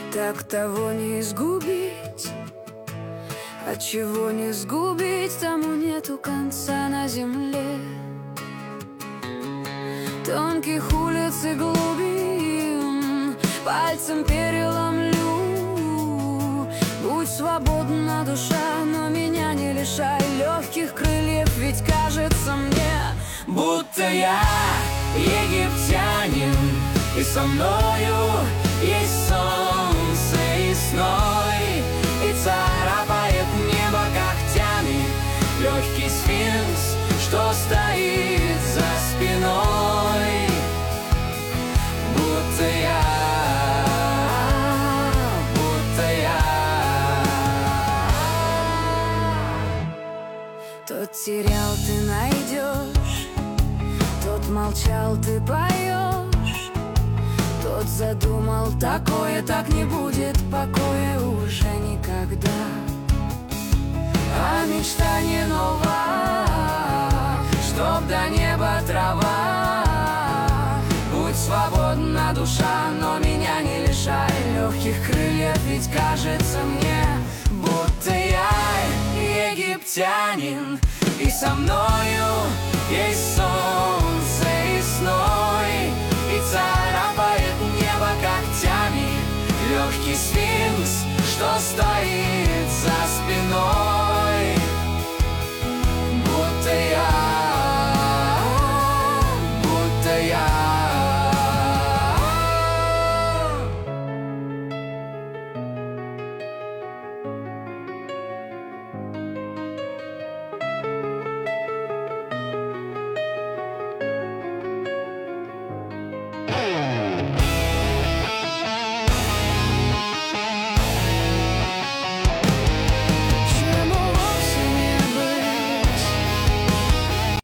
Так того не изгубить, а чего не сгубить, тому нету конца на земле. Тонких улиц и глубин пальцем переломлю. Будь свободна душа, но меня не лишай легких крыльев. Ведь кажется мне, будто я египтянин, и со мною есть солнце весной, и царапает небо когтями легкий сфинкс, что стоит за спиной. Будто я тот терял, ты найдешь, тот молчал, ты поешь, тот задумал такое, так не будет покоя уже никогда. А мечта не нова, чтоб до неба трава. Будь свободна душа, но меня не лишай легких крыльев. Ведь кажется мне, будто я египтянин, и со мною есть солнце весной, и царапает небо когтями легкий сфинкс, что стоит за спиной.